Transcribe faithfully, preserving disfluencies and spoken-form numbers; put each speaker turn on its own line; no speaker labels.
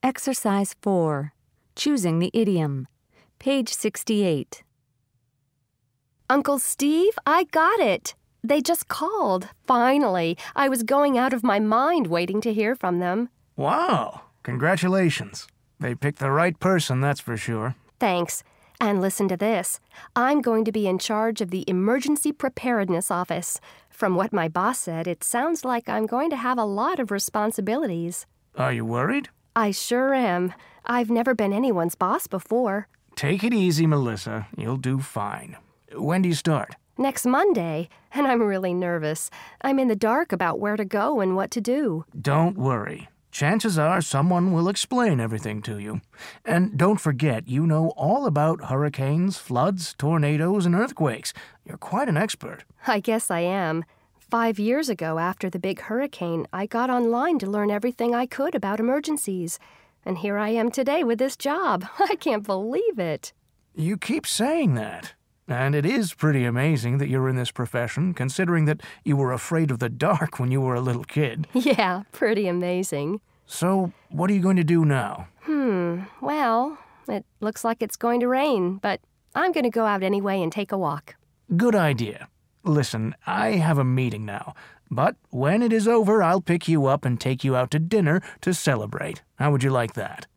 Exercise four. Choosing the idiom. Page sixty-eight.
Uncle Steve, I got it. They just called. Finally. I was going out of my mind waiting to hear from them.
Wow. Congratulations. They picked the right person, that's for sure.
Thanks. And listen to this. I'm going to be in charge of the Emergency Preparedness Office. From what my boss said, it sounds like I'm going to have a lot of responsibilities.
Are you worried?
I sure am. I've never been anyone's boss before.
Take it easy, Melissa. You'll do fine. When do you start?
Next Monday, and I'm really nervous. I'm in the dark about where to go and what to do.
Don't worry. Chances are someone will explain everything to you. And don't forget, you know all about hurricanes, floods, tornadoes, and earthquakes. You're quite an expert.
I guess I am. Five years ago, after the big hurricane, I got online to learn everything I could about emergencies. And here I am today with this job. I can't believe it.
You keep saying that. And it is pretty amazing that you're in this profession, considering that you were afraid of the dark when you were a little kid.
Yeah, pretty amazing.
So, what are you going to do now?
Hmm, well, it looks like it's going to rain, but I'm going to go out anyway and take a walk.
Good idea. Listen, I have a meeting now, but when it is over, I'll pick you up and take you out to dinner to celebrate. How would you like that?